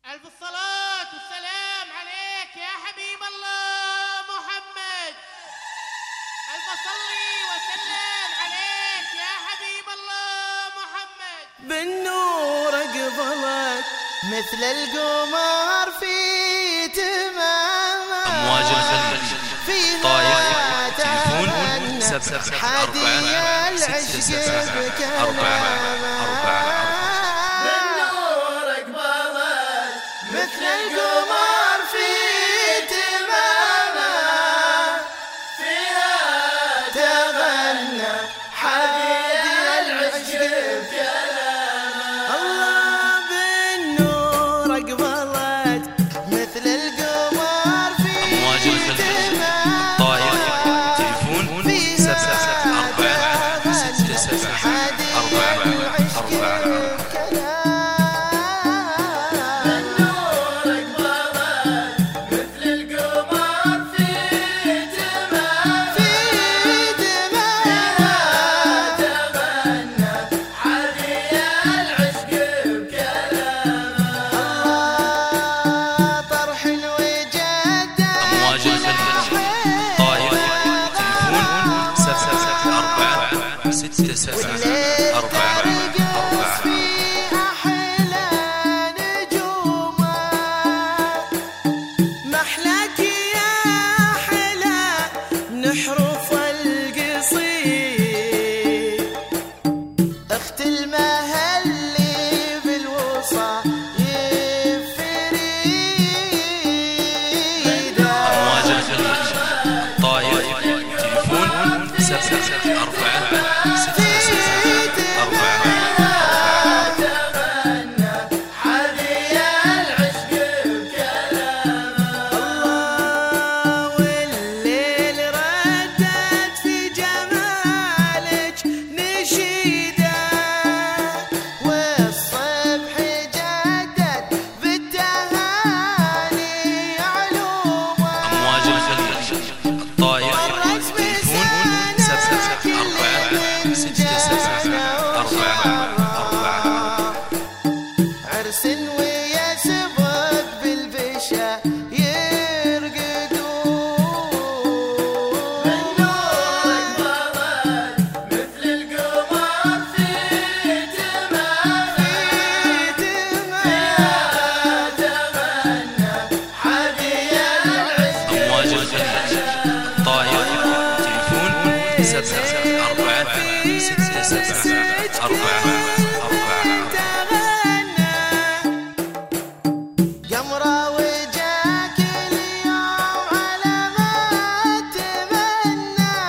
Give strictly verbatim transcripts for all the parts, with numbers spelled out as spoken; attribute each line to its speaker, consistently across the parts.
Speaker 1: ألف الصلاة والسلام عليك يا حبيب الله محمد. ألف صلي وسلم عليك يا حبيب الله محمد.
Speaker 2: بالنور قبلت مثل القمر في تمامه.
Speaker 3: أمواج الخليج طايف تليفون سبعة أربعة ستة سبعة أربعة أربعة.
Speaker 2: بالنور قبلت مثل القمر في تمامه، فيها تغنى حديث العشق بكلامه. الله بالنور قبلت مثل القمر في
Speaker 3: أمواج الخليج طايف تليفون سبعة أربعة ستة سبعة أربعة أربعة. ستة سبعة أربعة أربعة.
Speaker 2: في أحلى نجومه، محلاك يا أحلى نحرف القصيد، أخت المهلي بالوصا يفريد.
Speaker 3: أمواج الخليج طايف تليفون سبعة أربعة ستة سبعة أربعة
Speaker 2: أربعة. والليل ردت في جمالك نشيده، والصبح جدد بالتهاني علومه.
Speaker 3: أمواج الخليج طايف تليفون سبعة أربعة ستة سبعة أربعة أربعة.
Speaker 2: عرس ويسبق بالبشا يرقدون. بالنور قبلت مثل القمر في تمامه، فيها تغنى حديث العشق.
Speaker 3: أمواج الخليج طايف تليفون سبعة أربعة ستة سبعة أربعة أربعة.
Speaker 2: قمرة وجاك اليوم على ما تمنى،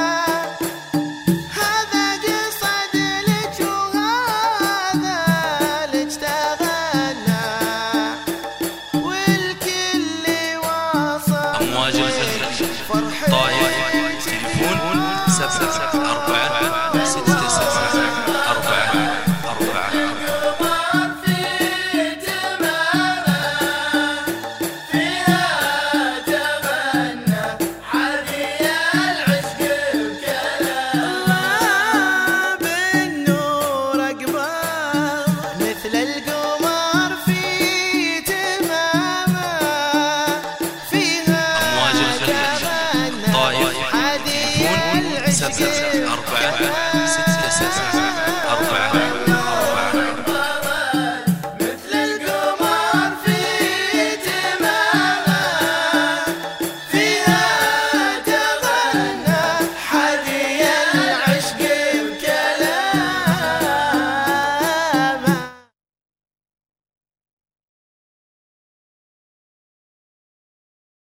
Speaker 2: هذا قصد لك وهذا لك تغنى، والكل واصل
Speaker 3: أمواج الخليج طايف تليفون سبعة أربعة ستة سبعة أربعة أربعة.
Speaker 2: القمر في تمامه، فيها تغنى حديث العشق بكلامه. بالنور قبل مثل القمر في تمامه، فيها
Speaker 3: أمواج الخليج طايف
Speaker 2: حديث
Speaker 3: تليفون
Speaker 2: العشق
Speaker 3: سبعة أربعة